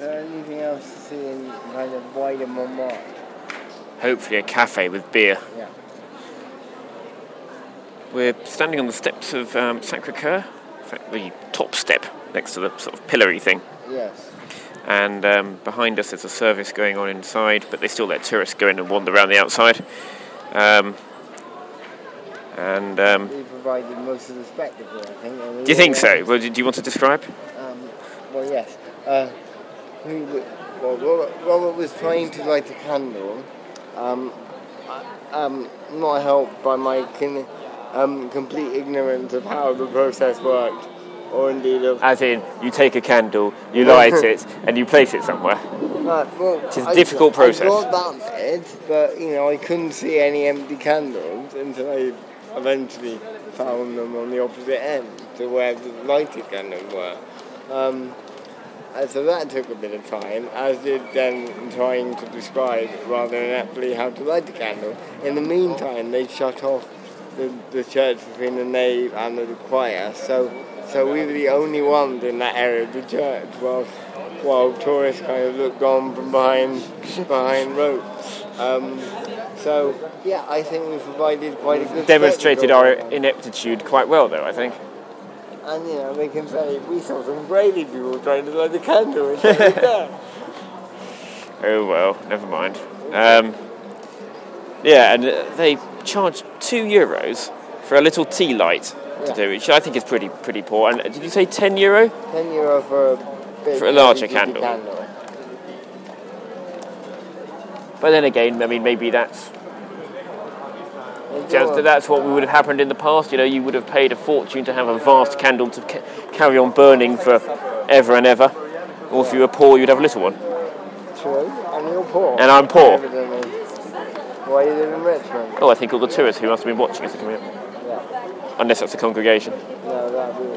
anything else to see in kind of wider Montmartre? Hopefully a cafe with beer. Yeah. We're standing on the steps of Sacré-Cœur, in fact, the top step next to the sort of pillory thing. Yes. And behind us there's a service going on inside, but they still let tourists go in and wander around the outside. We provided most of the spectacle, I think. Do you think so? Well, do you want to describe? Well, yes. Robert was trying to light a candle, not helped by my complete ignorance of how the process worked, or indeed of... As in, you take a candle, you light it, and you place it somewhere. It's a difficult process. I got that bit, but, I couldn't see any empty candles until I eventually found them on the opposite end to where the lighted candles were. So that took a bit of time, as did then trying to describe rather ineptly how to light a candle. In the meantime, they shut off the church between the nave and the choir, so we were the only ones in that area of the church, while tourists kind of looked on from behind ropes. I think we provided quite a good demonstrated spectacle. our ineptitude quite well, though, I think. And, they can say, we saw some Brady people trying to light a candle inside the church. Oh, well, never mind. And they charge €2 for a little tea light to do, which I think is pretty poor. And did you say €10? €10 for a larger candle. But then again, I mean, maybe that's what would have happened in the past. You would have paid a fortune to have a vast candle to carry on burning for ever and ever. Or if you were poor, you'd have a little one. True, and you're poor. And I'm poor. Evidently. Why you live in Richmond? Oh, I think all the tourists who must have been watching us are coming up. Yeah. Unless that's a congregation. No, that'd be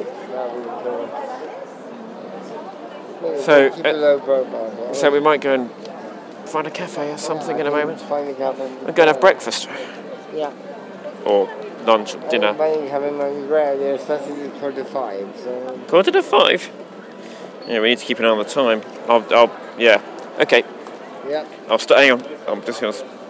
cool. So, keep a low profile. Yeah. So we might go and find a cafe or something in a moment. Find a cafe. We're going to have breakfast. Yeah. Or lunch or dinner. I think having my rare there, especially at 5:45. So. 5:45? Yeah, we need to keep an eye on the time. Okay. Yeah. Hang on. I'm just going to